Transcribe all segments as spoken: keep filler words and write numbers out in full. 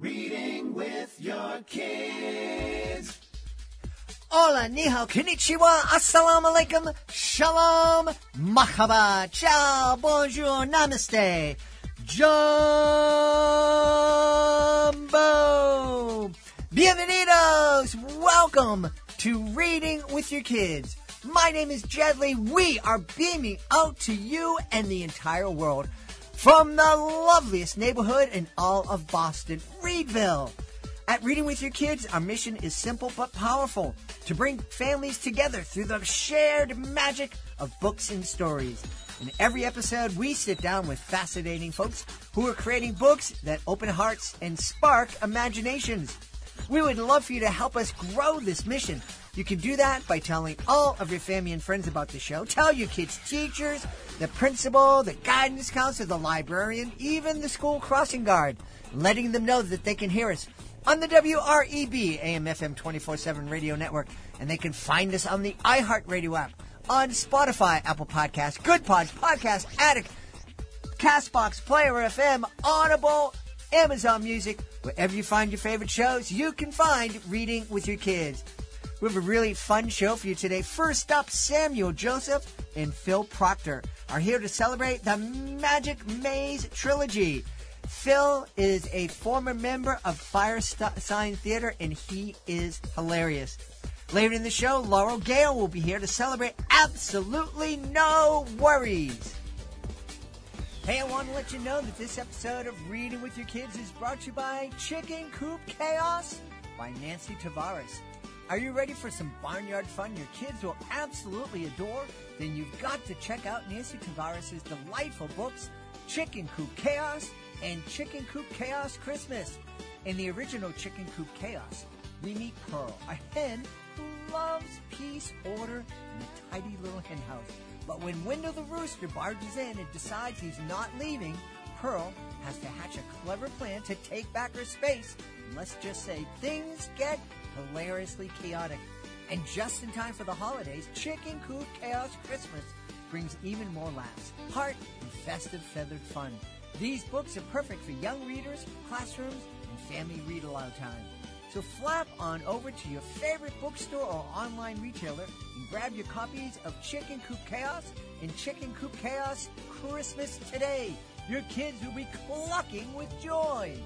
Reading with your kids. Hola, ni hao, konnichiwa, assalamu alaikum, shalom, mahaba, ciao, bonjour, namaste, jumbo, bienvenidos, welcome to Reading with Your Kids. My name is Jedley. We are beaming out to you and the entire world from the loveliest neighborhood in all of Boston, Reedville. At Reading with Your Kids, our mission is simple but powerful, to bring families together through the shared magic of books and stories. In every episode, we sit down with fascinating folks who are creating books that open hearts and spark imaginations. We would love for you to help us grow this mission. You can do that by telling all of your family and friends about the show. Tell your kids' teachers, the principal, the guidance counselor, the librarian, even the school crossing guard, letting them know that they can hear us on the W R E B A M F M twenty-four seven radio network, and they can find us on the iHeartRadio app, on Spotify, Apple Podcasts, Good Pods, Podcast Addict, CastBox, Player F M, Audible, Amazon Music. Wherever you find your favorite shows, you can find Reading with Your Kids. We have a really fun show for you today. First up, Samuel Joseph and Phil Proctor are here to celebrate the Magic Maze trilogy. Phil is a former member of Firesign Theater, and he is hilarious. Later in the show, Laurel Gale will be here to celebrate Absolutely No Worries. Hey, I want to let you know that this episode of Reading with Your Kids is brought to you by Chicken Coop Chaos by Nancy Tavares. Are you ready for some barnyard fun your kids will absolutely adore? Then you've got to check out Nancy Tavares' delightful books, Chicken Coop Chaos and Chicken Coop Chaos Christmas. In the original Chicken Coop Chaos, we meet Pearl, a hen who loves peace, order, and a tidy little hen house. But when Window the Rooster barges in and decides he's not leaving, Pearl has to hatch a clever plan to take back her space. And let's just say things get hilariously chaotic. And just in time for the holidays, Chicken Coop Chaos Christmas brings even more laughs, heart, and festive feathered fun. These books are perfect for young readers, classrooms, and family read-aloud time. So flap on over to your favorite bookstore or online retailer and grab your copies of Chicken Coop Chaos and Chicken Coop Chaos Christmas today. Your kids will be clucking with joy.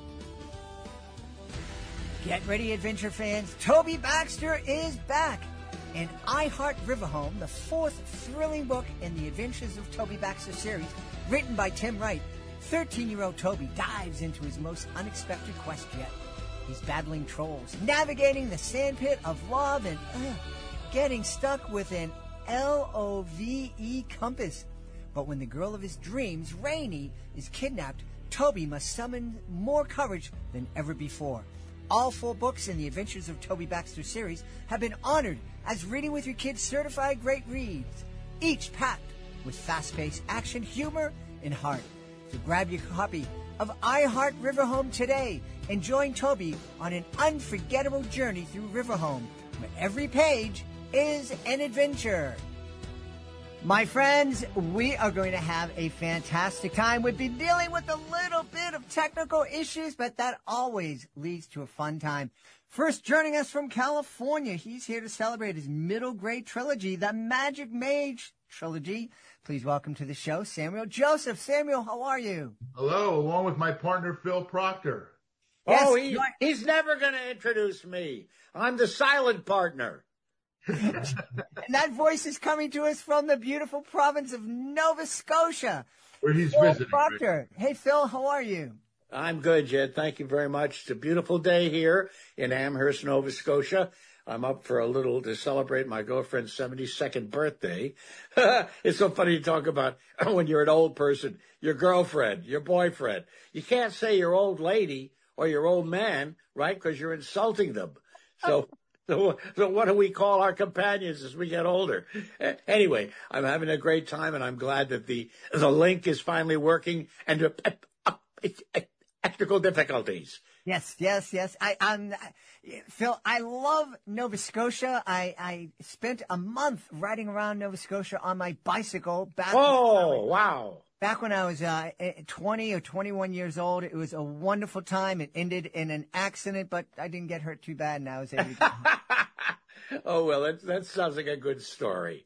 Get ready, adventure fans. Toby Baxter is back. In I Heart Riverhome, the fourth thrilling book in the Adventures of Toby Baxter series, written by Tim Wright, thirteen-year-old Toby dives into his most unexpected quest yet. He's battling trolls, navigating the sandpit of love, and uh, getting stuck with an L O V E compass. But when the girl of his dreams, Rainey, is kidnapped, Toby must summon more courage than ever before. All four books in the Adventures of Toby Baxter series have been honored as Reading with Your Kids certified great reads, each packed with fast-paced action, humor, and heart. So grab your copy of I Heart Riverhome today and join Toby on an unforgettable journey through Riverhome, where every page is an adventure. My friends, we are going to have a fantastic time. We've been dealing with a little bit of technical issues, but that always leads to a fun time. First, joining us from California, he's here to celebrate his middle grade trilogy, the Magic Maze trilogy. Please welcome to the show, Samuel Joseph. Samuel, how are you? Hello, along with my partner, Phil Proctor. Yes, oh, he, he's never going to introduce me. I'm the silent partner. And that voice is coming to us from the beautiful province of Nova Scotia. Where he's Phil visiting. Proctor. Hey, Phil, how are you? I'm good, Jed. Thank you very much. It's a beautiful day here in Amherst, Nova Scotia. I'm up for a little to celebrate my girlfriend's seventy-second birthday. It's so funny to talk about when you're an old person, your girlfriend, your boyfriend. You can't say your old lady or your old man, right? Because you're insulting them. So, so, so what do we call our companions as we get older? Anyway, I'm having a great time, and I'm glad that the the link is finally working and uh, uh, uh, technical difficulties. Yes, yes, yes. I, um, Phil, I love Nova Scotia. I, I spent a month riding around Nova Scotia on my bicycle back. Oh, wow. Back when I was uh, twenty or twenty-one years old, it was a wonderful time. It ended in an accident, but I didn't get hurt too bad, and I was able to get home. Oh, well, that, that sounds like a good story.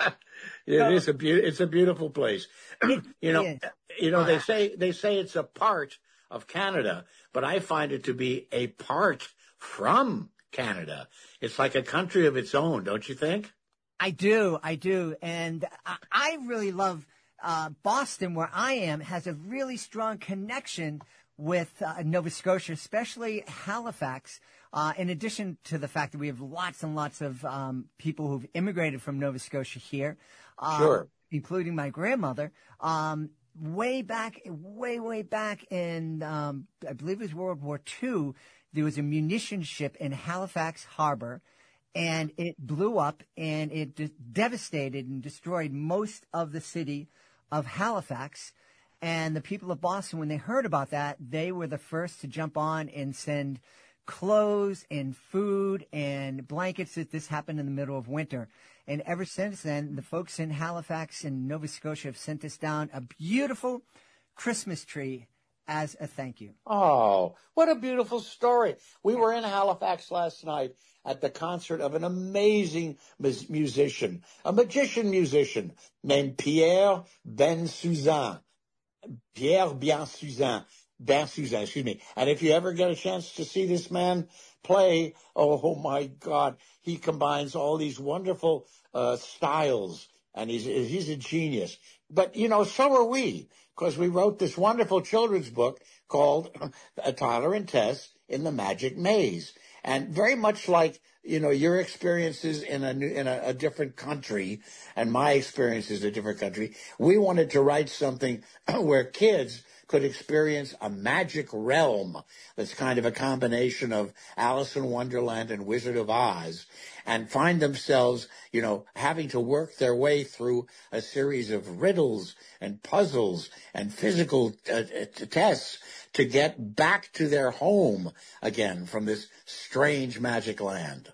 It is a be- it's a beautiful place. you know, Yes. you know, they say, they say it's a part of Canada, but I find it to be a part from Canada. It's like a country of its own, don't you think? I do, I do. And I, I really love uh, Boston, where I am, has a really strong connection with uh, Nova Scotia, especially Halifax. Uh, in addition to the fact that we have lots and lots of um, people who've immigrated from Nova Scotia here, uh, Sure. including my grandmother. Um, way back, way, way back in, um, I believe it was World War Two, there was a munition ship in Halifax Harbor, and it blew up, and it de- devastated and destroyed most of the city of Halifax. And the people of Boston, when they heard about that, they were the first to jump on and send clothes and food and blankets. That this happened in the middle of winter. And ever since then, the folks in Halifax and Nova Scotia have sent us down a beautiful Christmas tree as a thank you. Oh, what a beautiful story. We were in Halifax last night at the concert of an amazing mus- musician, a magician musician named Pierre Bensusan. Pierre Bensusan. Bensusan, excuse me. And if you ever get a chance to see this man play, oh, oh my God, he combines all these wonderful uh, styles, and he's he's a genius. But, you know, so are we, because we wrote this wonderful children's book called uh, Tyler and Tess in the Magic Maze. And very much like, you know, your experiences in a new, in a, a different country and my experiences in a different country, we wanted to write something where kids could experience a magic realm that's kind of a combination of Alice in Wonderland and Wizard of Oz, and find themselves, you know, having to work their way through a series of riddles and puzzles and physical uh, t- tests to get back to their home again from this strange magic land.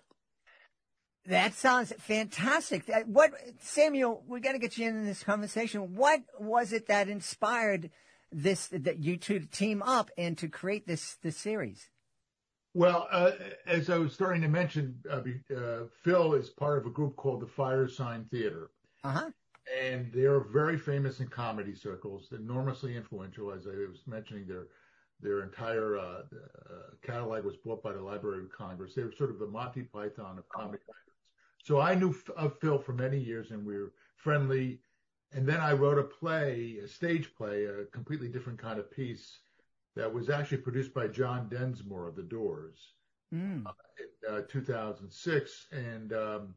That sounds fantastic. Uh, What, Samuel, we got to get you in this conversation. What was it that inspired this, that you two to team up and to create this, this series? Well, uh, as I was starting to mention, uh, be- uh, Phil is part of a group called the Fire Sign Theater. Uh-huh. And they're very famous in comedy circles, enormously influential. As I was mentioning, their their entire uh, uh, catalog was bought by the Library of Congress. They were sort of the Monty Python of comedy. So I knew f- of Phil for many years, and we were friendly. And then I wrote a play, a stage play, a completely different kind of piece that was actually produced by John Densmore of The Doors Mm. uh, in uh, two thousand six. And um,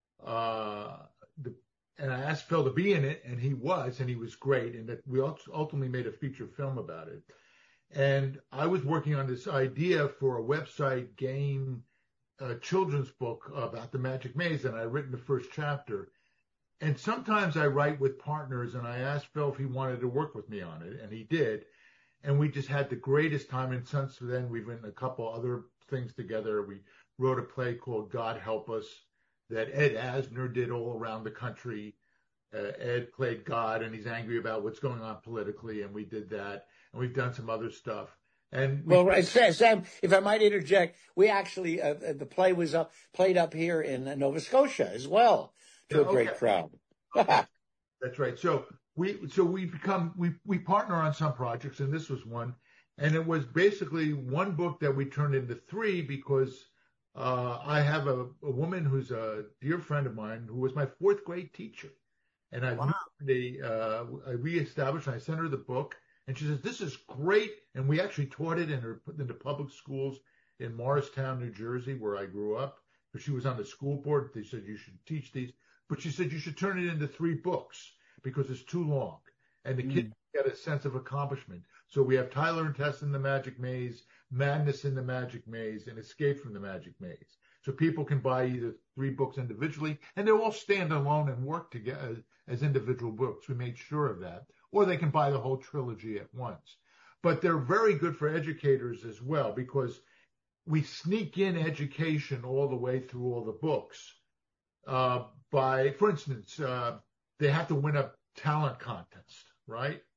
uh, the and I asked Phil to be in it, and he was, and he was great. And that we ultimately made a feature film about it. And I was working on this idea for a website game, uh, children's book about the Magic Maze, and I'd written the first chapter. And sometimes I write with partners, and I asked Phil if he wanted to work with me on it, and he did. And we just had the greatest time. And since then, we've written a couple other things together. We wrote a play called God Help Us that Ed Asner did all around the country. Uh, Ed played God, and he's angry about what's going on politically, and we did that. And we've done some other stuff. And we Well, right, Sam, Sam, if I might interject, we actually, uh, the play was up, played up here in uh, Nova Scotia as well to Yeah, a great okay. crowd. That's right. So we so we become we we partner on some projects, and this was one. And it was basically one book that we turned into three because uh, I have a, a woman who's a dear friend of mine who was my fourth grade teacher, and I Wow. the uh, I reestablished. And I sent her the book, and she says this is great. And we actually taught it in her in the public schools in Morristown, New Jersey, where I grew up. But she was on the school board. They said you should teach these. But she said you should turn it into three books because it's too long, and the kids get a sense of accomplishment. So we have Tyler and Tess in the Magic Maze, Madness in the Magic Maze, and Escape from the Magic Maze. So people can buy either three books individually, and they'll all stand alone and work together as individual books. We made sure of that. Or they can buy the whole trilogy at once. But they're very good for educators as well because we sneak in education all the way through all the books. Uh, by, for instance, uh, they have to win a talent contest, right?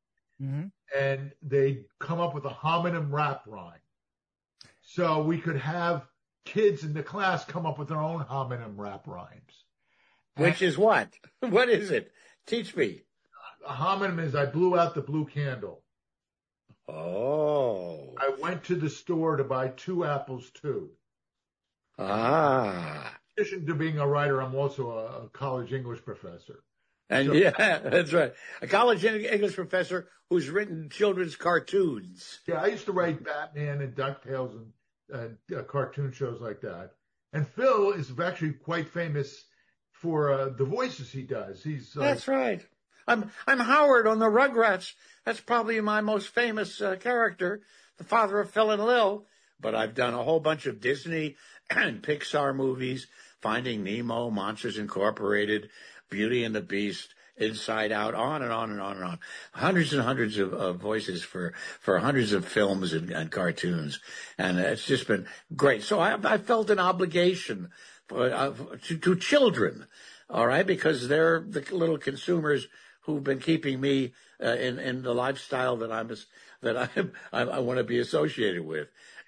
Mm-hmm. and they come up with a homonym rap rhyme. So we could have kids in the class come up with their own homonym rap rhymes. Which And is what? What is it? Teach me. a homonym is I blew out the blue candle. Oh. I went to the store to buy two apples too. Ah. In addition to being a writer, I'm also a, a college English professor. And So- yeah, that's right. A college English professor who's written children's cartoons. Yeah, I used to write Batman and DuckTales and uh, uh, cartoon shows like that. And Phil is actually quite famous for uh, the voices he does. He's like, That's right. I'm I'm Howard on the Rugrats. That's probably my most famous uh, character, the father of Phil and Lil. But I've done a whole bunch of Disney and Pixar movies, Finding Nemo, Monsters Incorporated, Beauty and the Beast, Inside Out, on and on and on and on. Hundreds and hundreds of, of voices for, for hundreds of films and, and cartoons. And it's just been great. So I, I felt an obligation for, uh, to, to children, all right, because they're the little consumers who've been keeping me uh, in, in the lifestyle that I'm, that I'm, I, I want to be associated with.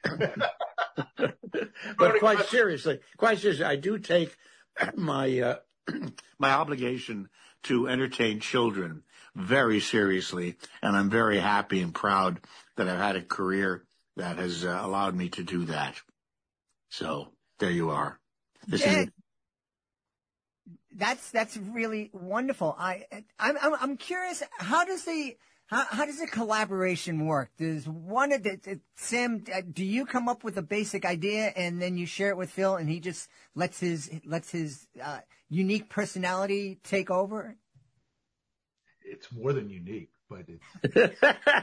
But quite seriously, quite seriously, I do take my, uh, my obligation to entertain children very seriously, and I'm very happy and proud that I've had a career that has uh, allowed me to do that. So there you are. This Yeah. is That's that's really wonderful. I I'm I'm, I'm curious. How does the how, how does the collaboration work? Does one of the Sam? uh, Do you come up with a basic idea and then you share it with Phil, and he just lets his lets his uh, unique personality take over? it's more than unique, but it's,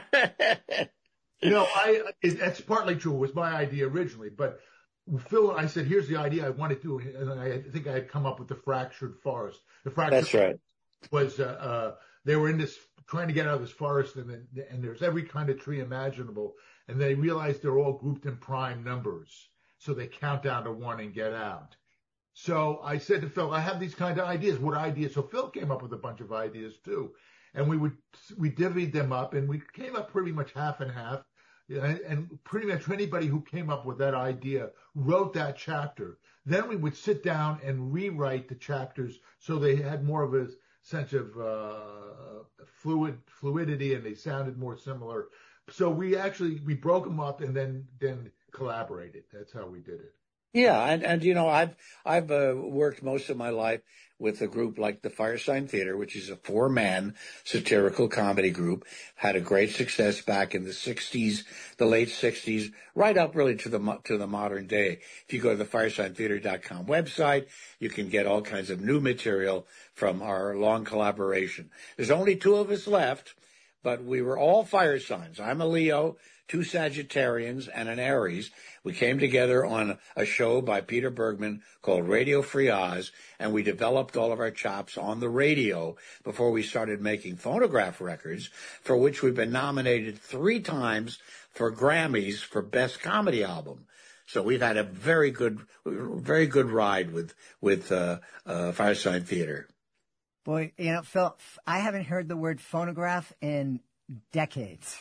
you know, I, it, that's partly true. It was my idea originally, but Phil and I said, here's the idea I want to do. And I think I had come up with the fractured forest. The fractured That's right. was, uh, uh, they were in this, trying to get out of this forest, and then, and there's every kind of tree imaginable. And they realized they're all grouped in prime numbers. So they count down to one and get out. So I said to Phil, I have these kind of ideas. What ideas? So Phil came up with a bunch of ideas too. And we would, we divvied them up, and we came up pretty much half and half. And, and pretty much anybody who came up with that idea wrote that chapter. Then we would sit down and rewrite the chapters so they had more of a sense of uh, fluid fluidity, and they sounded more similar. So we actually we broke them up and then then collaborated. That's how we did it. Yeah, and, and you know, I've I've uh, worked most of my life with a group like the Firesign Theater, which is a four-man satirical comedy group. Had a great success back in the sixties, the late sixties, right up really to the to the modern day. If you go to the firesign theater dot com website, you can get all kinds of new material from our long collaboration. There's only two of us left, but we were all fire signs. I'm a Leo, two Sagittarians, and an Aries. We came together on a show by Peter Bergman called Radio Free Oz, and we developed all of our chops on the radio before we started making phonograph records, for which we've been nominated three times for Grammys for Best Comedy Album. So we've had a very good, very good ride with with uh, uh, Firesign Theater. Boy, you know, Phil, I haven't heard the word phonograph in decades.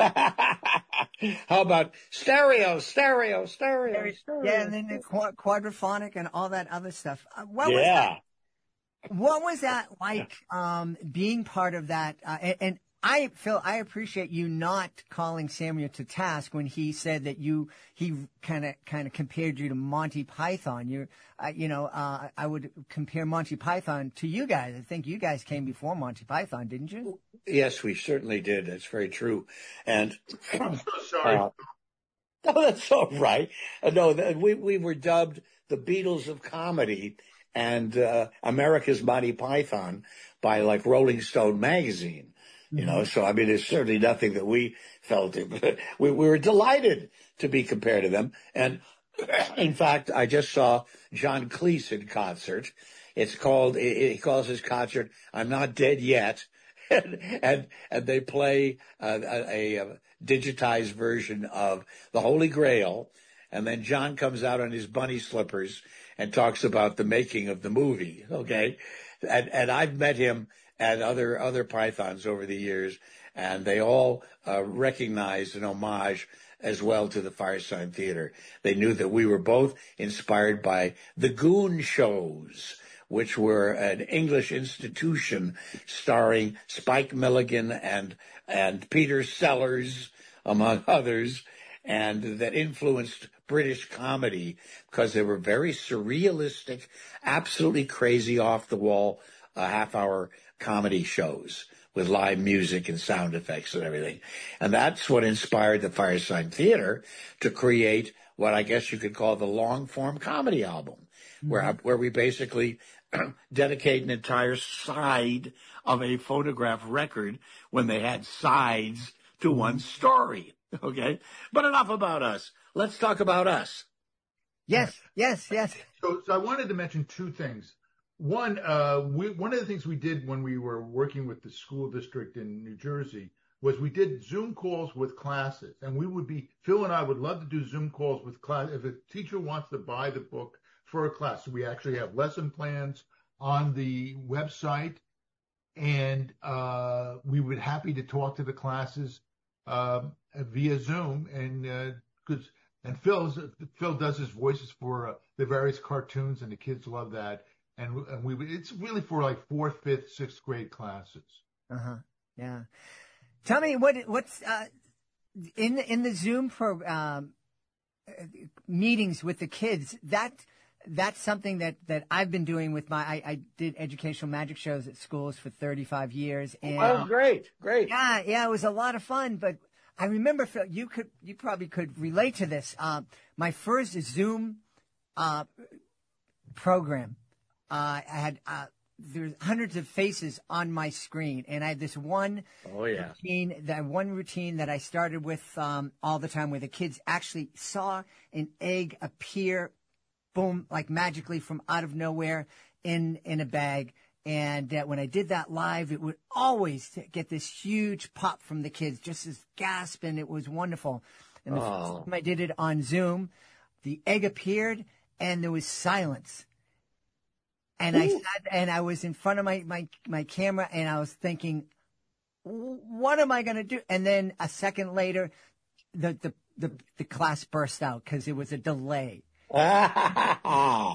How about stereo, stereo, stereo, stereo? Yeah, and then the qu- quadraphonic and all that other stuff. Uh, what was Yeah. that? What was that like? Um, being part of that, uh, and, and I, Phil, I appreciate you not calling Samuel to task when he said that you, he kind of, kind of compared you to Monty Python. You, uh, you know, uh, I would compare Monty Python to you guys. I think you guys came before Monty Python, didn't you? Yes, we certainly did. That's very true. And I'm so sorry. Uh, no, that's all right. Uh, no, th- we we were dubbed the Beatles of comedy and uh, America's Monty Python by like Rolling Stone magazine. You know, so I mean, there's certainly nothing that we felt. we, we were delighted to be compared to them. And in fact, I just saw John Cleese in concert. It's called, he calls his concert, I'm Not Dead Yet. And, and, and they play a, a, a digitized version of the Holy Grail. And then John comes out on his bunny slippers and talks about the making of the movie. Okay. And, and I've met him and other, other Pythons over the years. and they all uh, recognized an homage as well to the Firesign Theater. They knew that we were both inspired by the Goon Shows, which were an English institution starring Spike Milligan and and Peter Sellers, among others, and that influenced British comedy because they were very surrealistic, absolutely crazy, off-the-wall, uh, half-hour comedy shows with live music and sound effects and everything. And that's what inspired the Firesign Theater to create what I guess you could call the long-form comedy album, mm-hmm. where where we basically dedicate an entire side of a photograph record when they had sides to one story. Okay? But enough about us. Let's talk about us. Yes, yes, yes. So, so I wanted to mention two things. One, uh, we, one of the things we did when we were working with the school district in New Jersey was we did Zoom calls with classes. And we would be, Phil and I would love to do Zoom calls with class. If a teacher wants to buy the book for a class, so we actually have lesson plans on the website. And uh, we would happy to talk to the classes uh, via Zoom. And because uh, and Phil's, Phil does his voices for uh, the various cartoons, and the kids love that. And, and we it's really for like fourth, fifth, sixth grade classes. Uh huh. Yeah. Tell me what what's uh, in the, in the Zoom for um, meetings with the kids. That that's something that, that I've been doing with my. I, I did educational magic shows at schools for thirty-five years. And, oh, great, great. Yeah, yeah, it was a lot of fun. But I remember, Phil, you could you probably could relate to this. Uh, my first Zoom uh, program. Uh, I had uh, there's hundreds of faces on my screen, and I had this one oh, yeah. routine, that one routine that I started with um, all the time, where the kids actually saw an egg appear, boom, like magically from out of nowhere in in a bag. And uh, when I did that live, it would always get this huge pop from the kids, just this gasp, and it was wonderful. And the oh. first time I did it on Zoom, the egg appeared, and there was silence. And Ooh. I sat and I was in front of my, my, my camera, and I was thinking, what am I going to do? And then a second later, the, the, the, the class burst out because it was a delay. Oh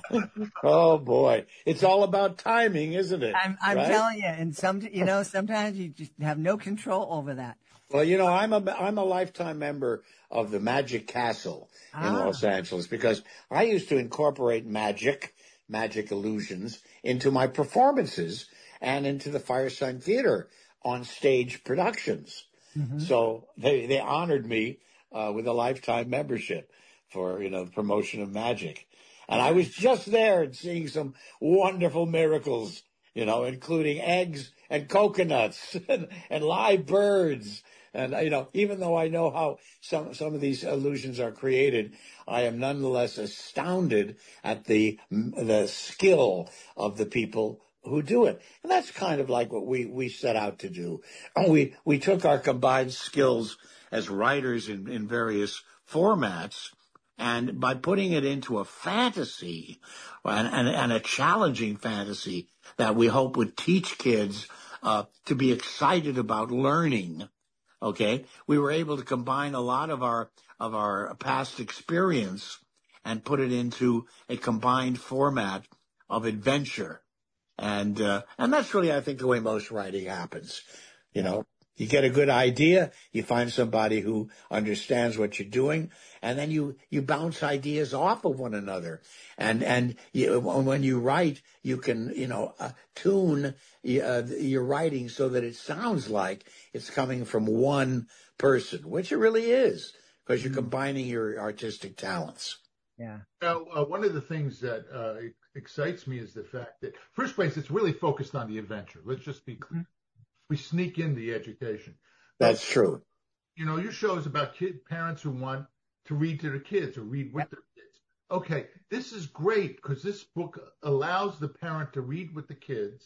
boy. It's all about timing, isn't it? I'm, I'm right? telling you. And some, you know, sometimes you just have no control over that. Well, you know, I'm a, I'm a lifetime member of the Magic Castle in ah. Los Angeles because I used to incorporate magic magic illusions into my performances and into the Firesign Theater on stage productions. Mm-hmm. So they, they honored me uh, with a lifetime membership for, you know, the promotion of magic. And I was just there and seeing some wonderful miracles, you know, including eggs and coconuts and, and live birds. And, you know, even though I know how some, some of these illusions are created, I am nonetheless astounded at the, the skill of the people who do it. And that's kind of like what we, we set out to do. We, we took our combined skills as writers in, in various formats, and by putting it into a fantasy and, and, and a challenging fantasy that we hope would teach kids uh, to be excited about learning. Okay, we were able to combine a lot of our of our past experience and put it into a combined format of adventure, and uh, and that's really, I think, the way most writing happens. You know, you get a good idea, you find somebody who understands what you're doing, and then you you bounce ideas off of one another. And and you, when you write, you can you know uh, tune uh, your writing so that it sounds like it's coming from one person, which it really is, because you're combining your artistic talents. Yeah. Now, uh, one of the things that uh, excites me is the fact that, first place, it's really focused on the adventure. Let's just be clear. Mm-hmm. We sneak in the education. That's but, true. You know, your show is about kid parents who want to read to their kids or read with yep. their kids. Okay, this is great because this book allows the parent to read with the kids,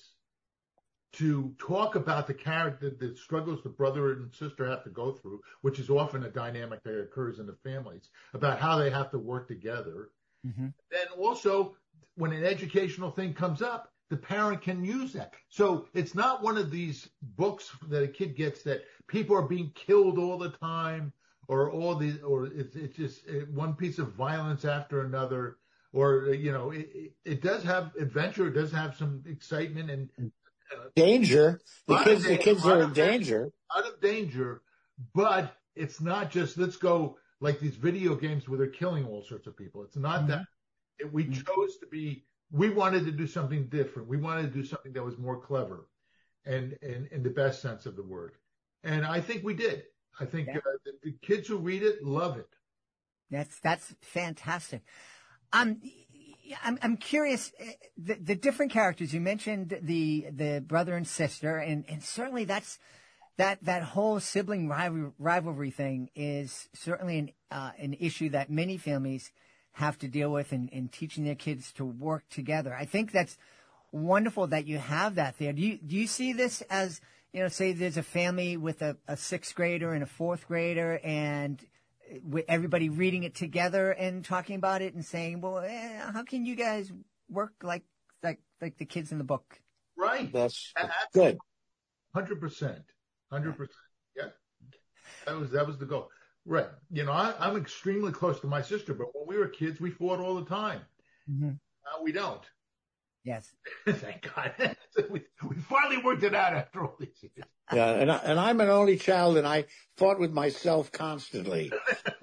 to talk about the character, the struggles the brother and sister have to go through, which is often a dynamic that occurs in the families, about how they have to work together. Mm-hmm. Then also, when an educational thing comes up, the parent can use that. So it's not one of these books that a kid gets that people are being killed all the time, or all the, or it's it's just one piece of violence after another, or you know, it, it does have adventure, it does have some excitement and uh, danger. The kids, danger, the kids are in danger. Out of danger, but it's not just let's go like these video games where they're killing all sorts of people. It's not mm-hmm. that. It, we mm-hmm. chose to be. We wanted to do something different. We wanted to do something that was more clever, and and in the best sense of the word. And I think we did. I think yeah. uh, the, the kids who read it love it. That's that's fantastic. Um, I'm I'm curious. The, the different characters you mentioned, the the brother and sister, and, and certainly that's that that whole sibling rival, rivalry thing is certainly an uh, an issue that many families have to deal with in, in teaching their kids to work together. I think that's wonderful that you have that there. Do you do you see this as, you know, say there's a family with a, a sixth grader and a fourth grader, and with everybody reading it together and talking about it and saying, well, eh, how can you guys work like like like the kids in the book? Right. That's That's good. Hundred percent. Hundred percent. Yeah. That was that was the goal. Right. You know, I, I'm extremely close to my sister, but when we were kids, we fought all the time. Mm-hmm. Now we don't. Yes. Thank God. we, we finally worked it out after all these years. Yeah, and, I, and I'm an only child, and I fought with myself constantly.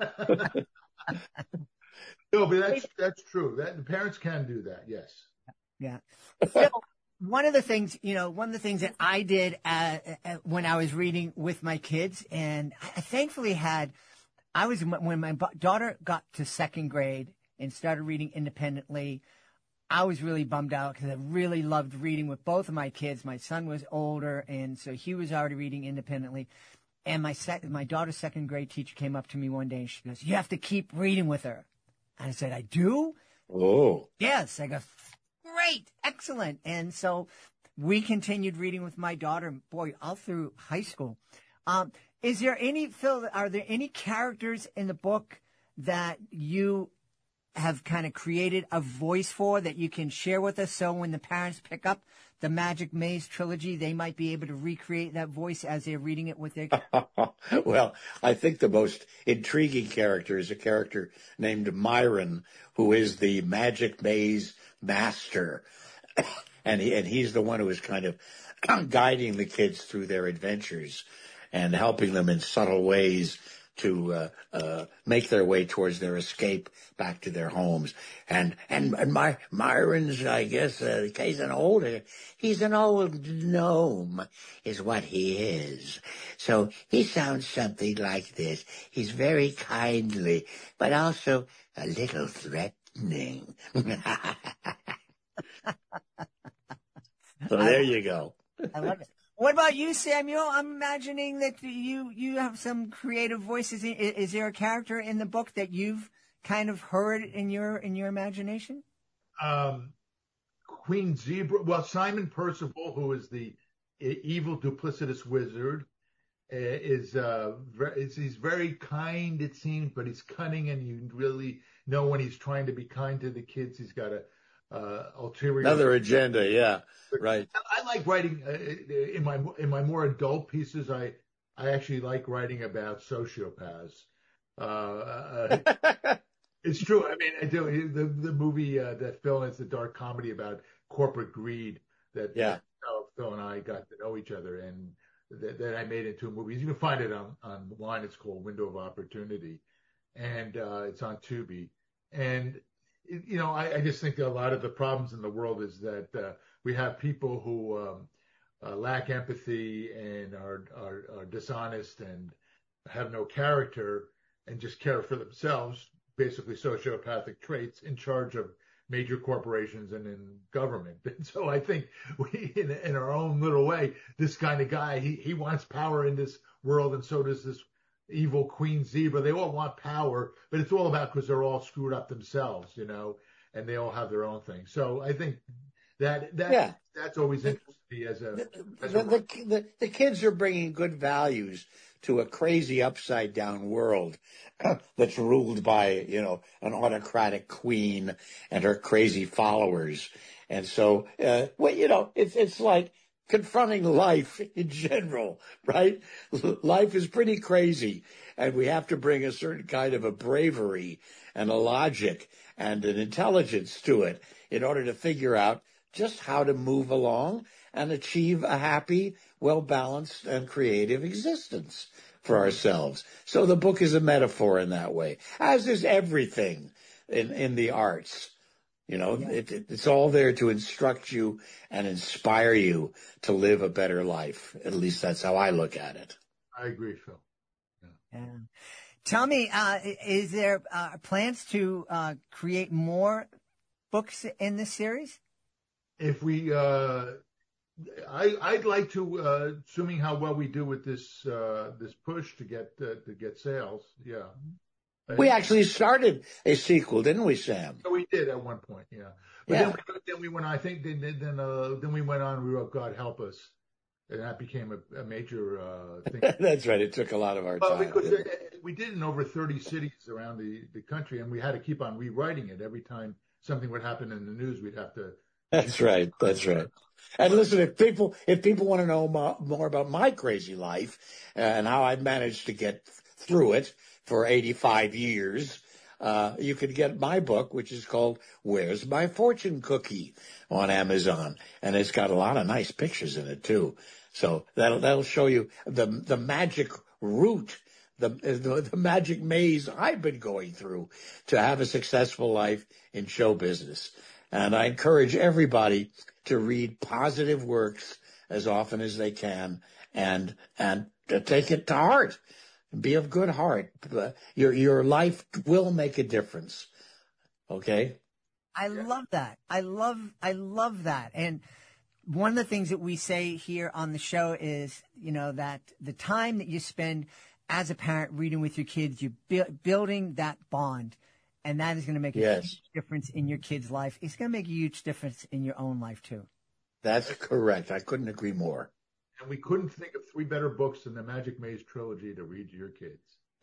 No, but that's that's true. That the parents can do that. Yes. Yeah. So, one of the things, you know, one of the things that I did uh, uh, when I was reading with my kids, and I thankfully had, I was, when my daughter got to second grade and started reading independently, I was really bummed out because I really loved reading with both of my kids. My son was older, and so he was already reading independently. And my sec- my daughter's second grade teacher came up to me one day and she goes, "You have to keep reading with her." And I said, "I do?" Oh. Yes. I go, "Great, excellent." And so we continued reading with my daughter, boy, all through high school. Um, is there any, Phil, are there any characters in the book that you have kind of created a voice for that you can share with us, so when the parents pick up the Magic Maze trilogy, they might be able to recreate that voice as they're reading it with their kids? Well, I think the most intriguing character is a character named Myron, who is the Magic Maze master. and he, and he's the one who is kind of guiding the kids through their adventures and helping them in subtle ways to uh, uh, make their way towards their escape back to their homes. And and, and my Myron's, I guess, uh, he's an older, he's an old gnome, is what he is. So he sounds something like this. He's very kindly, but also a little threatening. So there you go. I love it. What about you, Samuel? I'm imagining that you you have some creative voices. Is, is there a character in the book that you've kind of heard in your in your imagination? Um, Queen Zebra. Well, Simon Percival, who is the evil, duplicitous wizard, is uh, is he's very kind, it seems, but he's cunning, and you really know when he's trying to be kind to the kids, he's got a uh, ulterior another agenda. Yeah, right. I like writing uh, in my in my more adult pieces. I I actually like writing about sociopaths. Uh, uh, it's true. I mean, I do. The the movie, uh, that film, is a dark comedy about corporate greed. That yeah, uh, Phil and I got to know each other, and that, that I made into a movie. You can find it on online. It's called Window of Opportunity, and uh, it's on Tubi. And you know, I, I just think that a lot of the problems in the world is that uh, we have people who um, uh, lack empathy and are, are are dishonest and have no character and just care for themselves, basically sociopathic traits, in charge of major corporations and in government. And so I think we, in, in our own little way, this kind of guy, he, he wants power in this world, and so does this evil Queen Zebra. They all want power, but it's all about because they're all screwed up themselves, you know, and they all have their own thing. So I think That that Yeah. that's always interested me as a The, as the, a the, the, the kids are bringing good values to a crazy upside down world that's ruled by, you know, an autocratic queen and her crazy followers. And so, uh, well, you know, it's, it's like confronting life in general, right? Life is pretty crazy, and we have to bring a certain kind of a bravery and a logic and an intelligence to it in order to figure out just how to move along and achieve a happy, well-balanced, and creative existence for ourselves. So the book is a metaphor in that way, as is everything in, in the arts. You know, Yeah. it, it, it's all there to instruct you and inspire you to live a better life. At least that's how I look at it. I agree, Phil. Yeah. Tell me, uh, is there uh, plans to uh, create more books in this series? If we, uh, I, I'd like to, uh, assuming how well we do with this, uh, this push to get, uh, to get sales. Yeah. We actually started a sequel, didn't we, Sam? So we did at one point, yeah. But Yeah. then, we, then we went. I think then then uh, then we went on. We wrote "God Help Us," and that became a, a major uh, thing. That's right. It took a lot of our Well, time. because didn't it? it, we did in over thirty cities around the, the country, and we had to keep on rewriting it every time something would happen in the news. We'd have to. That's right. That's right. And listen, if people if people want to know mo- more about my crazy life and how I managed to get through it for eighty-five years, uh, you could get my book, which is called "Where's My Fortune Cookie" on Amazon, and it's got a lot of nice pictures in it too. So that'll that'll show you the the magic route. The, the the magic maze I've been going through to have a successful life in show business. And I encourage everybody to read positive works as often as they can and and to take it to heart. Be of good heart. Your your life will make a difference. Okay? I love that. I love I love that. And one of the things that we say here on the show is, you know, that the time that you spend as a parent reading with your kids, you're bu- building that bond. And that is going to make a Yes. huge difference in your kid's life. It's going to make a huge difference in your own life, too. That's correct. I couldn't agree more. And we couldn't think of three better books than the Magic Maze trilogy to read to your kids.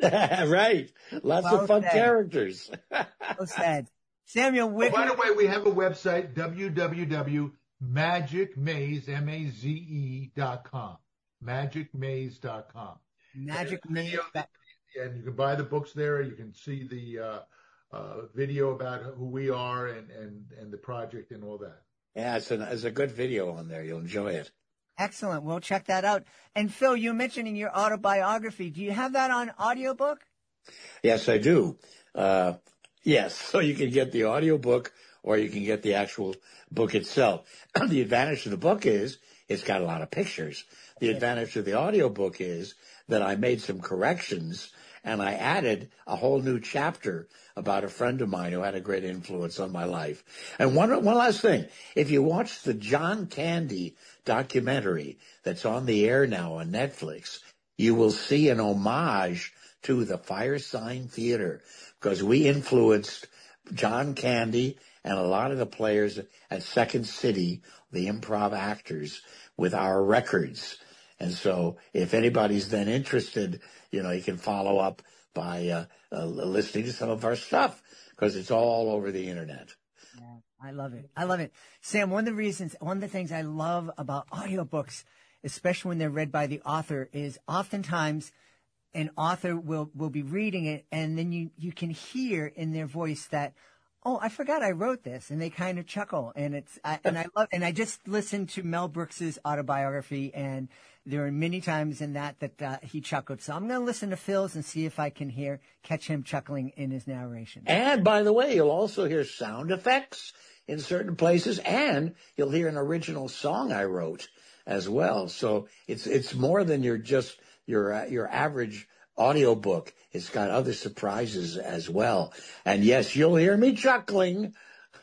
Right. Lots Well of fun said. characters. Well said. Samuel, Oh, where by can the way, we have a website, w w w dot magic maze M A Z E dot com. magic maze dot com. Magic And, Maze. you know, and you can buy the books there. You can see the uh, uh, video about who we are and, and, and the project and all that. Yeah, it's, an, it's a good video on there. You'll enjoy it. Excellent. We'll check that out. And Phil, you mentioned in your autobiography, do you have that on audiobook? Yes, I do. Uh, yes, so you can get the audiobook or you can get the actual book itself. The advantage of the book is it's got a lot of pictures. The advantage of the audiobook is that I made some corrections and I added a whole new chapter about a friend of mine who had a great influence on my life. And one, one last thing. If you watch the John Candy documentary that's on the air now on Netflix, you will see an homage to the Firesign Theater because we influenced John Candy and a lot of the players at Second City, the improv actors, with our records. And so if anybody's then interested, you know, you can follow up by uh, uh, listening to some of our stuff because it's all over the internet. Yeah, I love it. I love it. Sam, one of the reasons, one of the things I love about audiobooks, especially when they're read by the author, is oftentimes an author will, will be reading it and then you, you can hear in their voice that, oh, I forgot I wrote this, and they kind of chuckle, and it's I, and I love and I just listened to Mel Brooks's autobiography, and there are many times in that that uh, he chuckled. So I'm going to listen to Phil's and see if I can hear catch him chuckling in his narration. And by the way, you'll also hear sound effects in certain places, and you'll hear an original song I wrote as well. So it's it's more than your just your uh, your average audiobook. It's got other surprises as well. And yes, you'll hear me chuckling.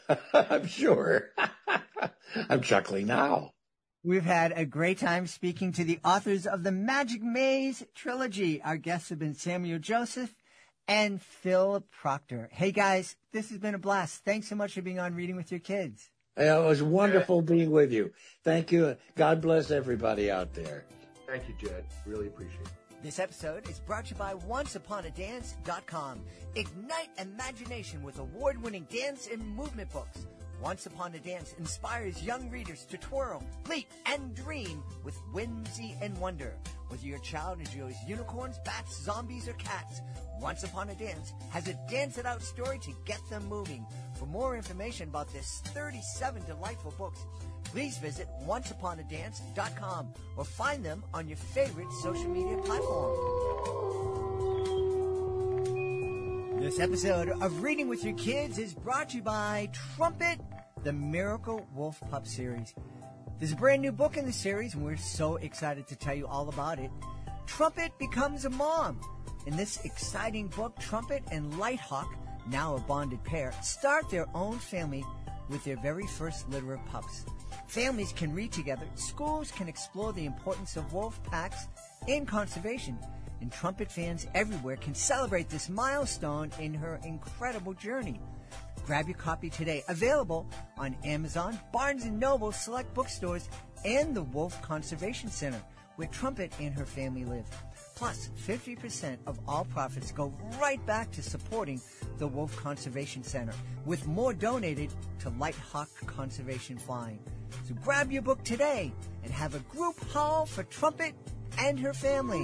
I'm sure. I'm chuckling now. We've had a great time speaking to the authors of the Magic Maze trilogy. Our guests have been Samuel Joseph and Phil Proctor. Hey guys, this has been a blast. Thanks so much for being on Reading with Your Kids. It was wonderful being with you. Thank you. God bless everybody out there. Thank you, Jed. Really appreciate it. This episode is brought to you by once upon a dance dot com. Ignite imagination with award-winning dance and movement books. Once Upon a Dance inspires young readers to twirl, leap, and dream with whimsy and wonder. Whether your child enjoys unicorns, bats, zombies, or cats, Once Upon a Dance has a dance-it-out story to get them moving. For more information about this thirty-seven delightful books, please visit once upon a dance dot com or find them on your favorite social media platform. This episode of Reading with Your Kids is brought to you by Trumpet, the Miracle Wolf Pup series. There's a brand new book in the series, and we're so excited to tell you all about it. Trumpet becomes a mom. In this exciting book, Trumpet and Lighthawk, now a bonded pair, start their own family with their very first litter of pups. Families can read together, schools can explore the importance of wolf packs and conservation, and Trumpet fans everywhere can celebrate this milestone in her incredible journey. Grab your copy today. Available on Amazon, Barnes and Noble, select bookstores, and the Wolf Conservation Center, where Trumpet and her family live. Plus, fifty percent of all profits go right back to supporting the Wolf Conservation Center, with more donated to Lighthawk Conservation Flying. So grab your book today and have a group haul for Trumpet and her family.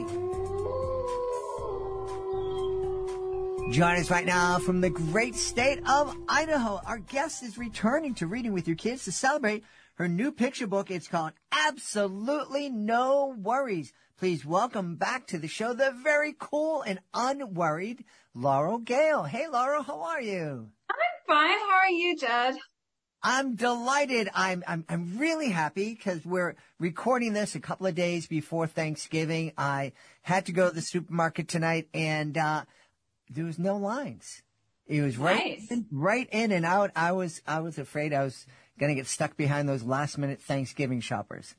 Join us right now from the great state of Idaho. Our guest is returning to Reading with Your Kids to celebrate her new picture book. It's called Absolutely No Worries. Please welcome back to the show the very cool and unworried Laurel Gale. Hey, Laurel, how are you? I'm fine. How are you, Jed? I'm delighted. I'm I'm I'm really happy because we're recording this a couple of days before Thanksgiving. I had to go to the supermarket tonight, and uh, there was no lines. It was right Nice. in, right in and out. I was I was afraid I was going to get stuck behind those last minute Thanksgiving shoppers.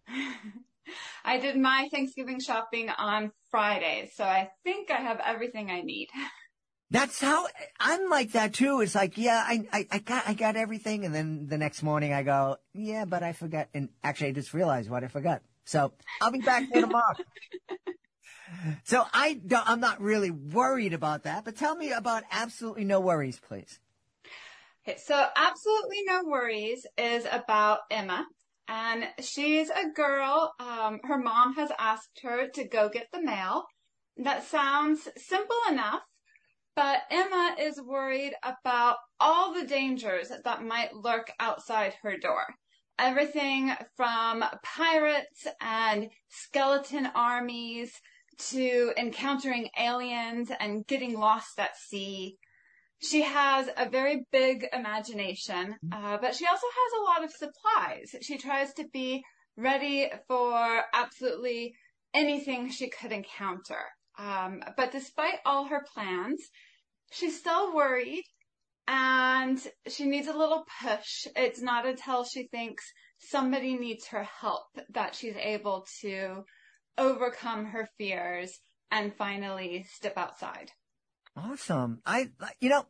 I did my Thanksgiving shopping on Friday, so I think I have everything I need. That's how I'm like that too. It's like, yeah, I, I, I got, I got everything. And then the next morning I go, yeah, but I forgot. And actually I just realized what I forgot. So I'll be back there tomorrow. So I don't, I'm not really worried about that, but tell me about Absolutely No Worries, please. Okay, so Absolutely No Worries is about Emma, and she's a girl. Um, her mom has asked her to go get the mail. That sounds simple enough. But Emma is worried about all the dangers that might lurk outside her door. Everything from pirates and skeleton armies to encountering aliens and getting lost at sea. She has a very big imagination, uh, but she also has a lot of supplies. She tries to be ready for absolutely anything she could encounter. Um, but despite all her plans, she's still worried and she needs a little push. It's not until she thinks somebody needs her help that she's able to overcome her fears and finally step outside. Awesome. I, you know,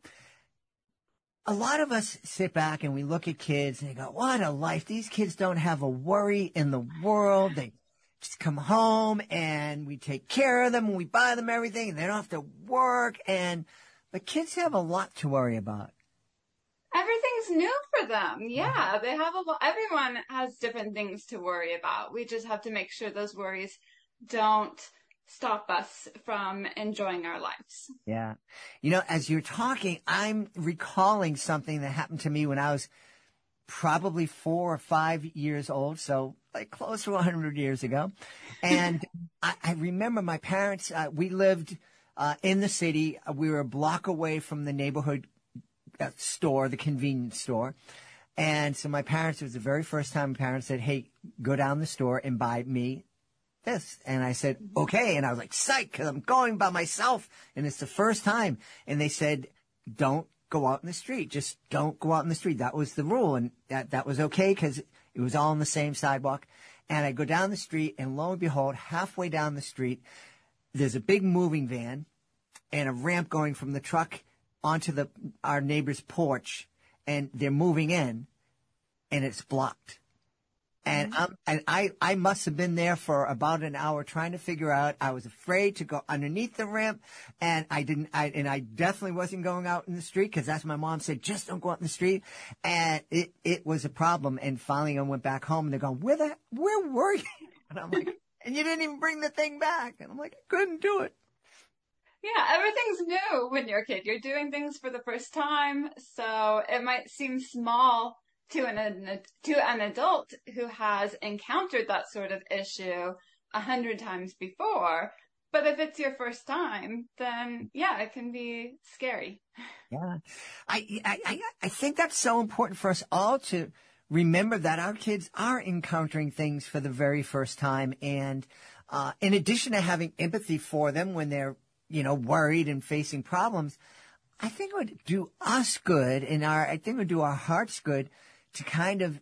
a lot of us sit back and we look at kids and they go, what a life. These kids don't have a worry in the world. They just come home and we take care of them and we buy them everything and they don't have to work. And but kids have a lot to worry about. Everything's new for them. Yeah, they have a lot. Everyone has different things to worry about. We just have to make sure those worries don't stop us from enjoying our lives. Yeah. You know, as you're talking, I'm recalling something that happened to me when I was probably four or five years old. So like close to a hundred years ago. And I, I remember my parents, uh, we lived, uh, in the city. We were a block away from the neighborhood uh, store, the convenience store. And so my parents, it was the very first time my parents said, hey, go down the store and buy me this. And I said, okay. And I was like, psych, cause I'm going by myself. And it's the first time. And they said, don't go out in the street. Just don't go out in the street. That was the rule. And that, that was okay because it was all on the same sidewalk. And I go down the street and lo and behold, halfway down the street, there's a big moving van and a ramp going from the truck onto the, our neighbor's porch. And they're moving in. and it's blocked. And um, and I, I must have been there for about an hour trying to figure out. I was afraid to go underneath the ramp, and I didn't. I and I definitely wasn't going out in the street because that's what my mom said. Just don't go out in the street. And it, it was a problem. And finally, I went back home, and they're going, "Where the where were you?" And I'm like, "And you didn't even bring the thing back." And I'm like, "I couldn't do it." Yeah, everything's new when you're a kid. You're doing things for the first time, so it might seem small to an to an adult who has encountered that sort of issue a hundred times before. But if it's your first time, then yeah, it can be scary. Yeah, I I I think that's so important for us all to remember that our kids are encountering things for the very first time, and uh, in addition to having empathy for them when they're you know worried and facing problems, I think it would do us good, and our I think it would do our hearts good to kind of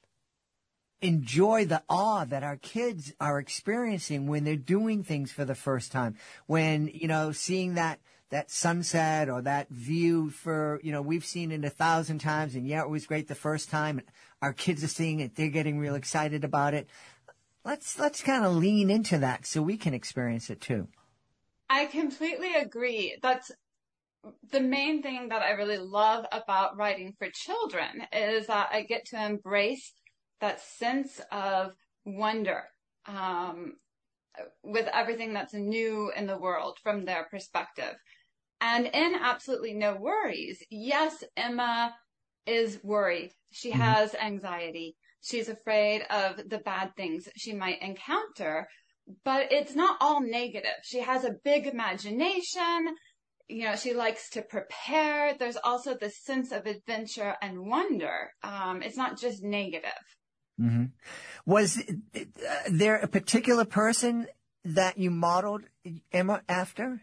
enjoy the awe that our kids are experiencing when they're doing things for the first time. When, you know, seeing that, that sunset or that view for, you know, we've seen it a thousand times and yeah, it was great the first time. And our kids are seeing it. They're getting real excited about it. Let's, let's kind of lean into that so we can experience it too. I completely agree. That's the main thing that I really love about writing for children is that I get to embrace that sense of wonder um, with everything that's new in the world from their perspective. And in Absolutely No Worries, yes, Emma is worried. She mm-hmm. has anxiety. She's afraid of the bad things she might encounter, but it's not all negative. She has a big imagination. You know, she likes to prepare. There's also this sense of adventure and wonder. Um, it's not just negative. Mm-hmm. Was uh, there a particular person that you modeled Emma after?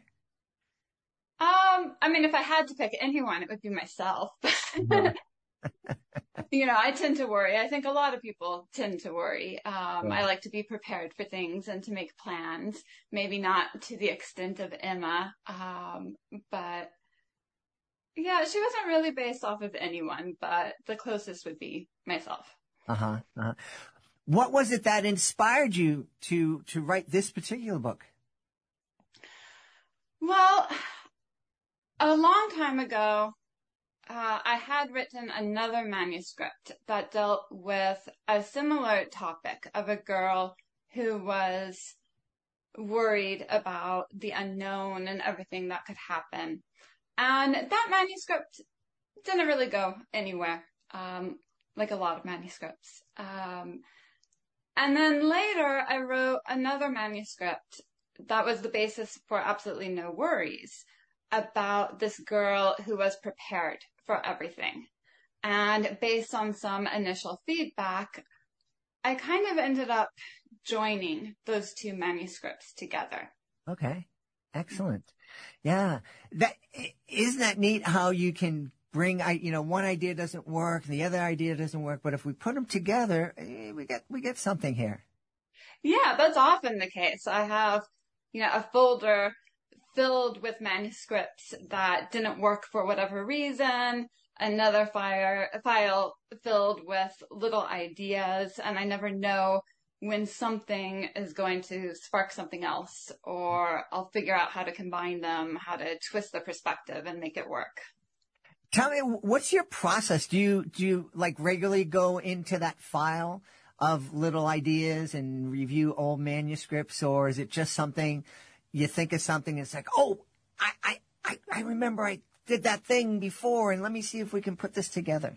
Um, I mean, if I had to pick anyone, it would be myself. Mm-hmm. You know, I tend to worry. I think a lot of people tend to worry. Um, yeah. I like to be prepared for things and to make plans. Maybe not to the extent of Emma, um, but yeah, she wasn't really based off of anyone, but the closest would be myself. Uh-huh. Uh-huh. What was it that inspired you to to write this particular book? Well, a long time ago, Uh, I had written another manuscript that dealt with a similar topic of a girl who was worried about the unknown and everything that could happen. And that manuscript didn't really go anywhere, um, like a lot of manuscripts. Um, and then later I wrote another manuscript that was the basis for Absolutely No Worries, about this girl who was prepared for everything. And based on some initial feedback, I kind of ended up joining those two manuscripts together. Okay. Excellent. Yeah. That, isn't that neat how you can bring, you know, one idea doesn't work and the other idea doesn't work, but if we put them together, we get, we get something here. Yeah, that's often the case. I have, you know, a folder filled with manuscripts that didn't work for whatever reason, another file, file filled with little ideas, and I never know when something is going to spark something else, or I'll figure out how to combine them, how to twist the perspective and make it work. Tell me, what's your process? Do you, do you like regularly go into that file of little ideas and review old manuscripts, or is it just something you think of something, it's like, oh, I, I, I remember I did that thing before, and let me see if we can put this together?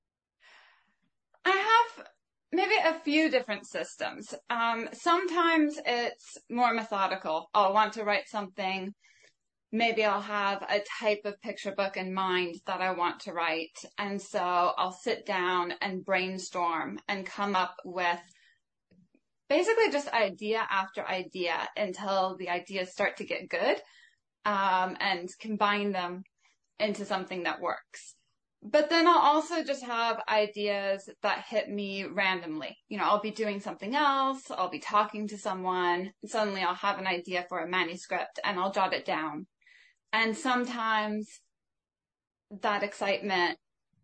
I have maybe a few different systems. Um, sometimes it's more methodical. I'll want to write something. Maybe I'll have a type of picture book in mind that I want to write. And so I'll sit down and brainstorm and come up with basically just idea after idea until the ideas start to get good, um, and combine them into something that works. But then I'll also just have ideas that hit me randomly. You know, I'll be doing something else, I'll be talking to someone, and suddenly I'll have an idea for a manuscript and I'll jot it down. And sometimes that excitement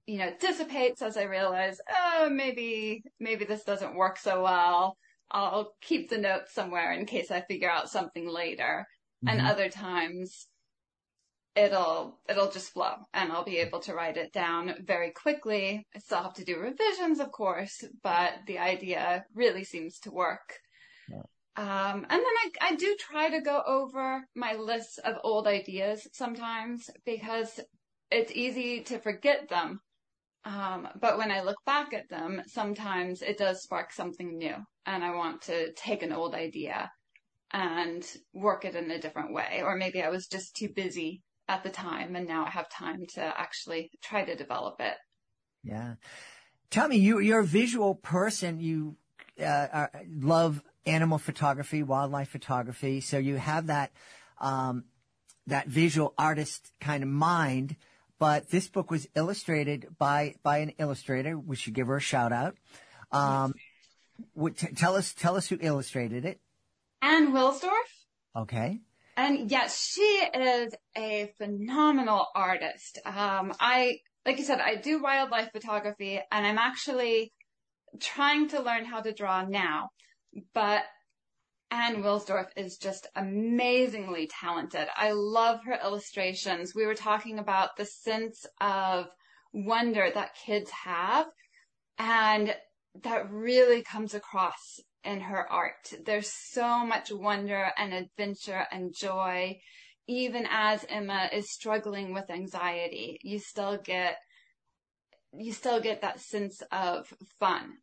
you know, dissipates as I realize, oh, maybe, maybe this doesn't work so well. I'll keep the notes somewhere in case I figure out something later. Mm-hmm. And other times it'll, it'll just flow and I'll be able to write it down very quickly. I still have to do revisions, of course, but the idea really seems to work. Yeah. Um, and then I, I do try to go over my lists of old ideas sometimes because it's easy to forget them. Um, but when I look back at them, sometimes it does spark something new and I want to take an old idea and work it in a different way. Or maybe I was just too busy at the time and now I have time to actually try to develop it. Yeah. Tell me, you, you're a visual person. You uh, are, love animal photography, wildlife photography. So you have that, um, that visual artist kind of mind. But this book was illustrated by, by an illustrator. We should give her a shout out. Um, what, t- tell us, tell us who illustrated it. Anne Wilsdorf. Okay. And yes, she is a phenomenal artist. Um, I, like you said, I do wildlife photography and I'm actually trying to learn how to draw now, but Anne Wilsdorf is just amazingly talented. I love her illustrations. We were talking about the sense of wonder that kids have, and that really comes across in her art. There's so much wonder and adventure and joy. Even as Emma is struggling with anxiety, you still get, you still get that sense of fun.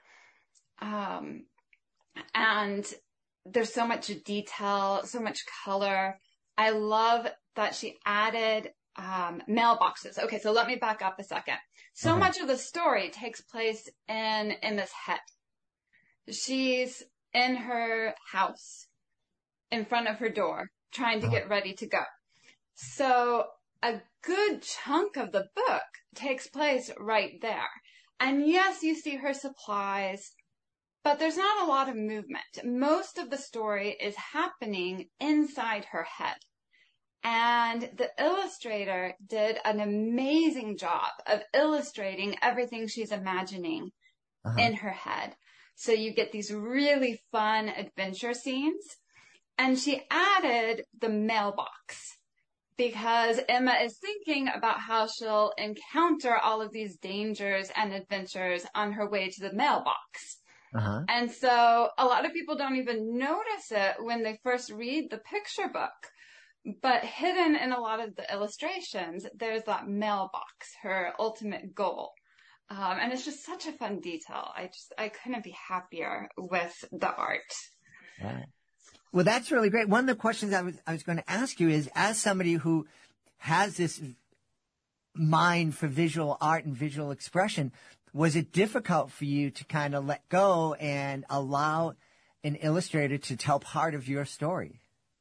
Um, and there's so much detail, so much color. I love that she added um, mailboxes. Okay, so let me back up a second. So Okay. much of the story takes place in Emma's head. She's in her house, in front of her door, trying to get ready to go. So a good chunk of the book takes place right there. And yes, you see her supplies, but there's not a lot of movement. Most of the story is happening inside her head. And the illustrator did an amazing job of illustrating everything she's imagining Uh-huh. in her head. So you get these really fun adventure scenes. And she added the mailbox because Emma is thinking about how she'll encounter all of these dangers and adventures on her way to the mailbox. Uh-huh. And so a lot of people don't even notice it when they first read the picture book. But hidden in a lot of the illustrations, there's that mailbox, her ultimate goal. Um, and it's just such a fun detail. I just, I couldn't be happier with the art. Yeah. Well, that's really great. One of the questions I was, I was going to ask you is, as somebody who has this mind for visual art and visual expression, was it difficult for you to kind of let go and allow an illustrator to tell part of your story?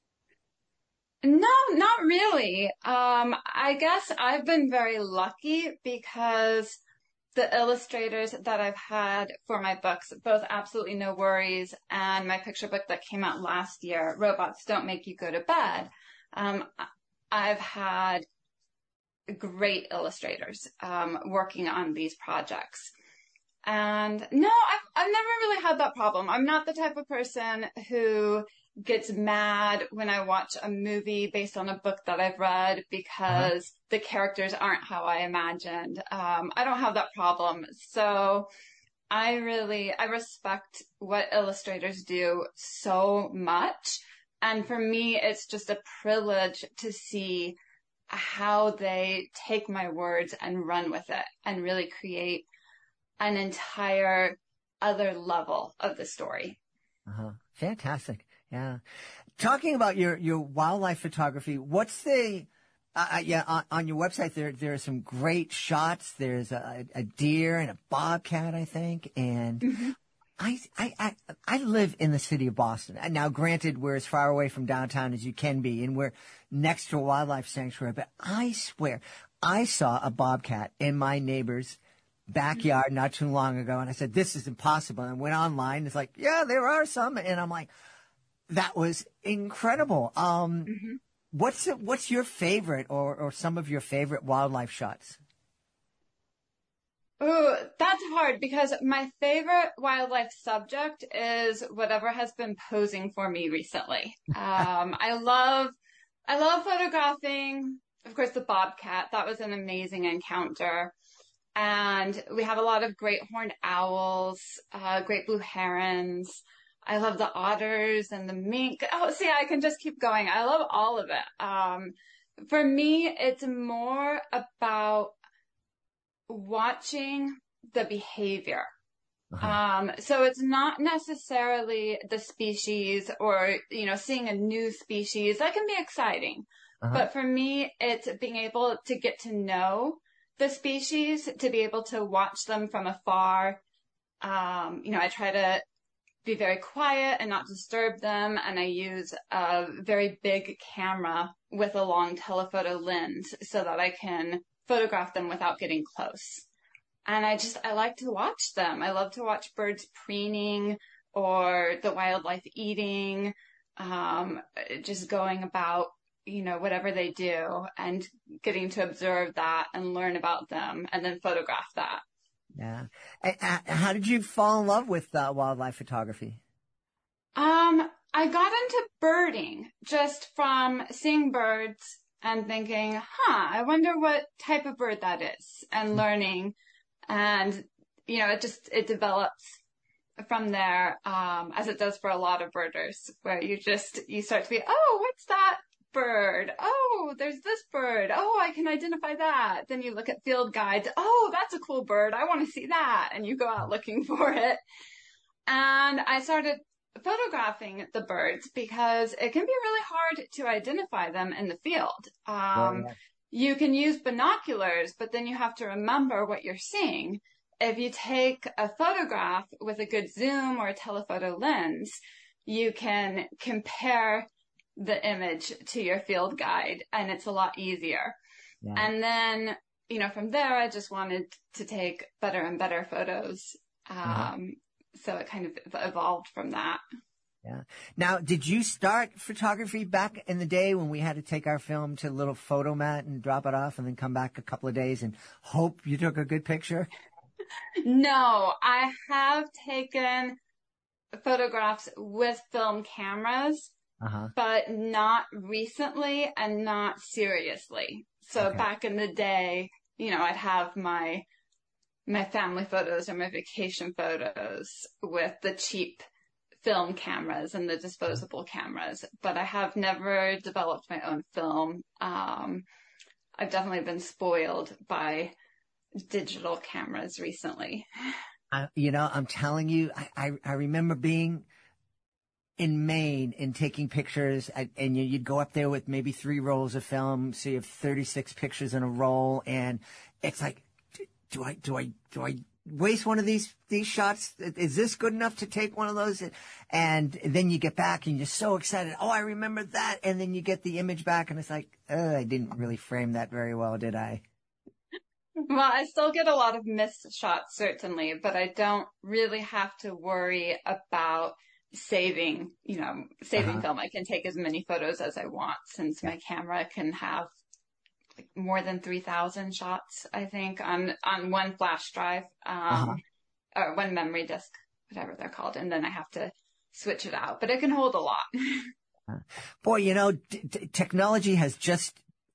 No, not really. Um, I guess I've been very lucky because the illustrators that I've had for my books, both Absolutely No Worries and my picture book that came out last year, Robots Don't Make You Go to Bed, um, I've had great illustrators um, working on these projects. And no, I've, I've never really had that problem. I'm not the type of person who gets mad when I watch a movie based on a book that I've read because uh-huh. the characters aren't how I imagined. Um, I don't have that problem. So I really, I respect what illustrators do so much. And for me, it's just a privilege to see how they take my words and run with it and really create an entire other level of the story. Uh-huh. Fantastic. Yeah. Talking about your, your wildlife photography, what's the, uh, yeah, on, on your website, there, there are some great shots. There's a, a deer and a bobcat, I think. And mm-hmm. I, I, I, I live in the city of Boston. And now, granted, we're as far away from downtown as you can be, and we're next to a wildlife sanctuary, but I swear I saw a bobcat in my neighbor's backyard not too long ago. And I said, this is impossible. And I went online. It's like, yeah, there are some. And I'm like, that was incredible. Um, mm-hmm. What's what's your favorite or, or some of your favorite wildlife shots? Ooh, that's hard because my favorite wildlife subject is whatever has been posing for me recently. Um, I love, I love photographing, of course, the bobcat. That was an amazing encounter. And we have a lot of great horned owls, uh, great blue herons. I love the otters and the mink. Oh, see, I can just keep going. I love all of it. Um, for me, it's more about watching the behavior. Uh-huh. Um, so it's not necessarily the species or, you know, seeing a new species. That can be exciting. Uh-huh. But for me, it's being able to get to know the species, to be able to watch them from afar. Um, you know, I try to be very quiet and not disturb them. And I use a very big camera with a long telephoto lens so that I can photograph them without getting close. And I just, I like to watch them. I love to watch birds preening or the wildlife eating, um, just going about, you know, whatever they do and getting to observe that and learn about them and then photograph that. Yeah. And, uh, how did you fall in love with uh, wildlife photography? Um, I got into birding just from seeing birds and thinking, huh, I wonder what type of bird that is, and learning. And, you know, it just, it develops from there, um, as it does for a lot of birders, where you just, you start to be, oh, what's that bird? Oh, there's this bird. Oh, I can identify that. Then you look at field guides. Oh, that's a cool bird. I want to see that. And you go out looking for it. And I started photographing the birds because it can be really hard to identify them in the field. Um, yeah. You can use binoculars, but then you have to remember what you're seeing. If you take a photograph with a good zoom or a telephoto lens, you can compare the image to your field guide, and it's a lot easier. Yeah. And then, you know, from there, I just wanted to take better and better photos. Um, uh-huh. So it kind of evolved from that. Yeah. Now, did you start photography back in the day when we had to take our film to a little photo mat and drop it off and then come back a couple of days and hope you took a good picture? No, I have taken photographs with film cameras, uh-huh. but not recently and not seriously. So Okay. back in the day, you know, I'd have my my family photos or my vacation photos with the cheap film cameras and the disposable cameras, but I have never developed my own film. Um, I've definitely been spoiled by digital cameras recently. I, you know, I'm telling you, I, I, I remember being in Maine and taking pictures, and, and you'd go up there with maybe three rolls of film, so you have thirty-six pictures in a roll, and it's like, do I, do I, do I waste one of these, these shots? Is this good enough to take one of those? And then you get back and you're so excited. Oh, I remember that. And then you get the image back and it's like, oh, I didn't really frame that very well, did I? Well, I still get a lot of missed shots, certainly, but I don't really have to worry about saving, you know, saving Uh-huh. film. I can take as many photos as I want since Yeah. my camera can have like more than three thousand shots, I think, on, on one flash drive, um, Uh-huh. or one memory disk, whatever they're called. And then I have to switch it out, but it can hold a lot. Boy, you know, t- t- technology has just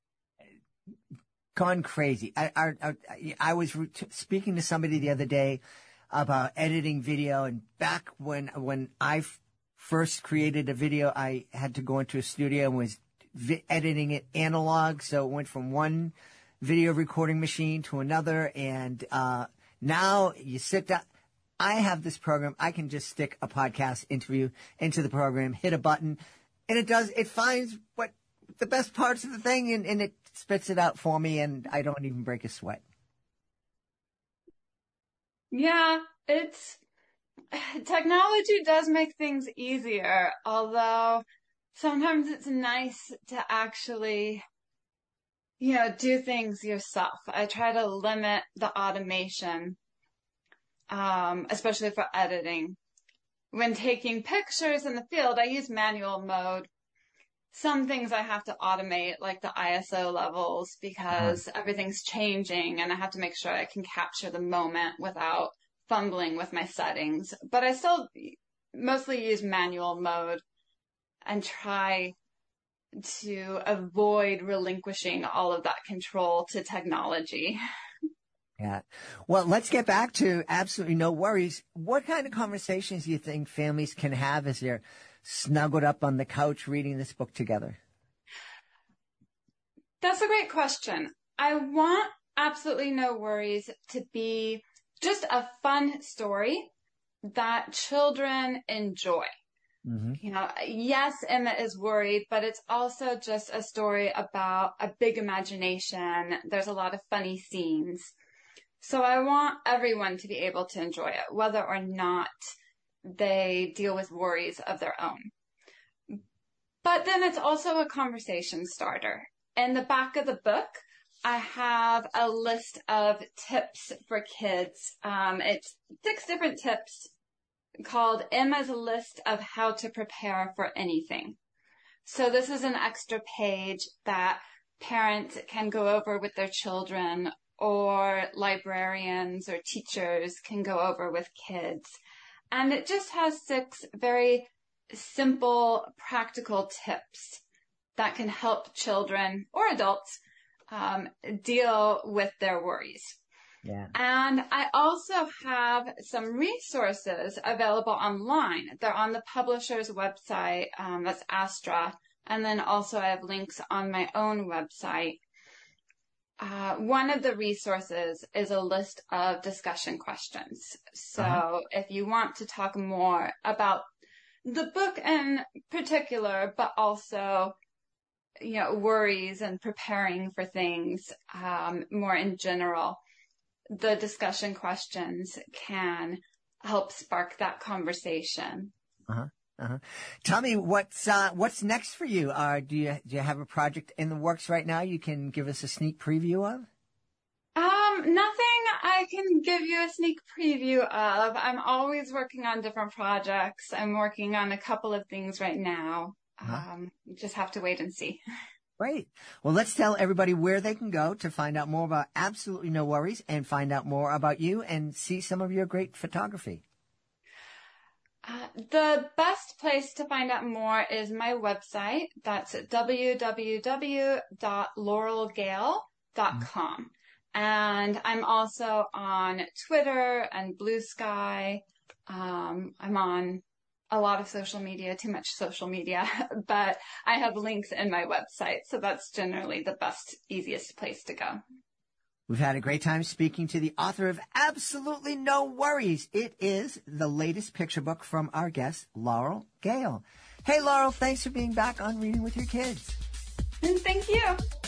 gone crazy. I, I, I, I was re- t- speaking to somebody the other day about editing video, and back when when I f- first created a video, I had to go into a studio and was vi- editing it analog, so it went from one video recording machine to another, and uh, now you sit down. I have this program. I can just stick a podcast interview into the program, hit a button, and it does. It finds what the best parts of the thing, and, and it spits it out for me, and I don't even break a sweat. Yeah, it's, technology does make things easier, although sometimes it's nice to actually, you know, do things yourself. I try to limit the automation, um, especially for editing. When taking pictures in the field, I use manual mode. some things I have to automate, like the I S O levels, because uh-huh. everything's changing and I have to make sure I can capture the moment without fumbling with my settings. But I still mostly use manual mode and try to avoid relinquishing all of that control to technology. Yeah. Well, let's get back to absolutely no worries. What kind of conversations do you think families can have as they're snuggled up on the couch reading this book together? That's a great question. I want Absolutely No Worries to be just a fun story that children enjoy. Mm-hmm. You know, yes, Emma is worried, but it's also just a story about a big imagination. There's a lot of funny scenes. So I want everyone to be able to enjoy it, whether or not they deal with worries of their own. But then it's also a conversation starter. In the back of the book, I have a list of tips for kids. Um, it's six different tips called Emma's List of How to Prepare for Anything. So this is an extra page that parents can go over with their children, or librarians or teachers can go over with kids. And it just has six very simple, practical tips that can help children or adults um, deal with their worries. Yeah. And I also have some resources available online. They're on the publisher's website, um, that's Astra. And then also I have links on my own website. Uh, one of the resources is a list of discussion questions. So uh-huh. if you want to talk more about the book in particular, but also, you know, worries and preparing for things, um, more in general, the discussion questions can help spark that conversation. Uh-huh. Uh-huh. Tell me what's uh, what's next for you. Uh, do you do you have a project in the works right now you can give us a sneak preview of? Um, nothing I can give you a sneak preview of. I'm always working on different projects. I'm working on a couple of things right now. Uh-huh. Um, you just have to wait and see. Great. Well, let's tell everybody where they can go to find out more about Absolutely No Worries and find out more about you and see some of your great photography. Uh, the best place to find out more is my website. That's w w w dot laurel gale dot com. Mm-hmm. And I'm also on Twitter and Blue Sky. Um, I'm on a lot of social media, too much social media, but I have links in my website. So that's generally the best, easiest place to go. We've had a great time speaking to the author of Absolutely No Worries. It is the latest picture book from our guest, Laurel Gale. Hey, Laurel, thanks for being back on Reading with Your Kids. Thank you.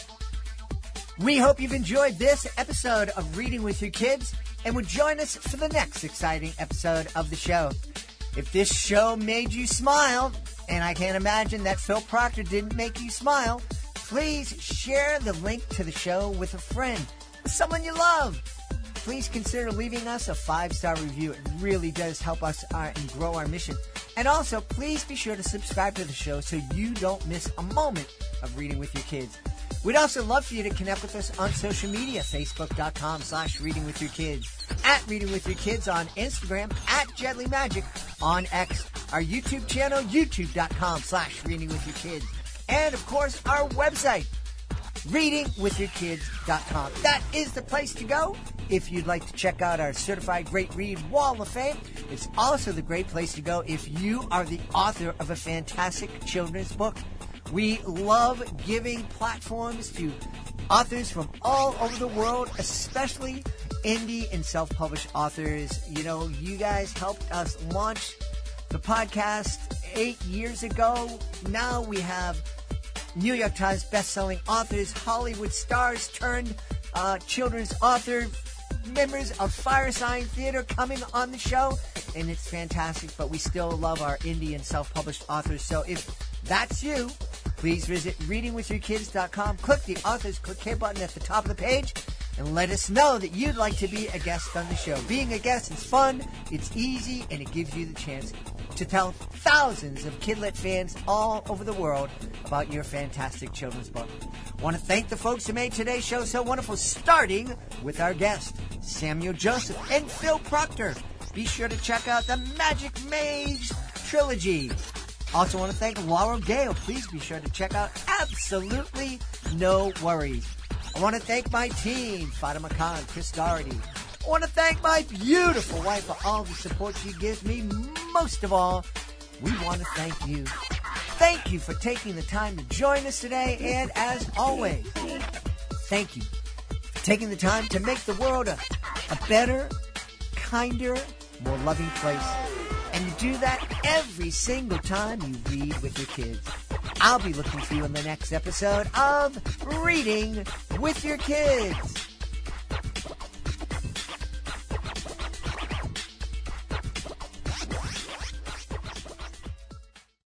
We hope you've enjoyed this episode of Reading with Your Kids and would join us for the next exciting episode of the show. If this show made you smile, and I can't imagine that Phil Proctor didn't make you smile, please share the link to the show with a friend, someone you love. Please consider leaving us a five-star review. It really does help us uh, and grow our mission. And also, please be sure to subscribe to the show so you don't miss a moment of Reading with Your Kids. We'd also love for you to connect with us on social media, facebook.com slash Reading with Your Kids, at Reading with Your Kids on Instagram, at Jedley Magic on X, our YouTube channel, youtube.com slash Reading with Your Kids, and of course, our website, reading with your kids dot com. That is the place to go if you'd like to check out our Certified Great Read Wall of Fame. It's also the great place to go if you are the author of a fantastic children's book. We love giving platforms to authors from all over the world, especially indie and self-published authors. You know, you guys helped us launch the podcast eight years ago. Now we have New York Times best-selling authors, Hollywood stars turned uh, children's author, members of Firesign Theater coming on the show, and it's fantastic, but we still love our indie and self-published authors. So if that's you, please visit reading with your kids dot com, click the Authors Click Here button at the top of the page, and let us know that you'd like to be a guest on the show. Being a guest is fun, it's easy, and it gives you the chance to tell thousands of Kidlit fans all over the world about your fantastic children's book. I want to thank the folks who made today's show so wonderful, starting with our guests, Samuel Joseph and Phil Proctor. Be sure to check out the Magic Maze trilogy. Also want to thank Laurel Gale. Please be sure to check out Absolutely No Worries. I want to thank my team, Fatima Khan, Chris Doherty. I want to thank my beautiful wife for all the support she gives me. Most of all, we want to thank you. Thank you for taking the time to join us today. And as always, thank you for taking the time to make the world a, a better, kinder, more loving place. And to do that every single time you read with your kids. I'll be looking for you in the next episode of Reading with Your Kids.